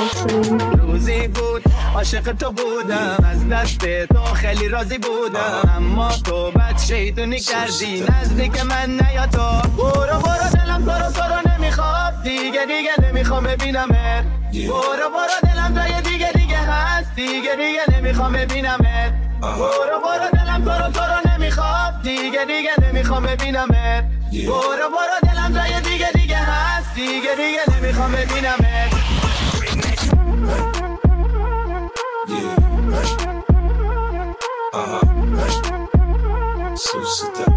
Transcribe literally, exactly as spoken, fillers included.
روزی بود عاشق تو بودم، از دست تو خیلی راضی بودم، اما تو بد شیطونی کردی نزدیک من نیا تو. برو برو دلم تو رو تو رو نمیخواد دیگه، دیگه نمیخوام ببینمت. برو برو دلم جای دیگه دیگه هست دیگه، دیگه نمیخوام ببینمت. برو برو دلم تو رو تو رو نمیخواد دیگه، دیگه نمیخوام ببینمت. برو برو دلم جای دیگه دیگه هست دیگه، دیگه نمیخوام ببینمت. Uh-huh. So sit down.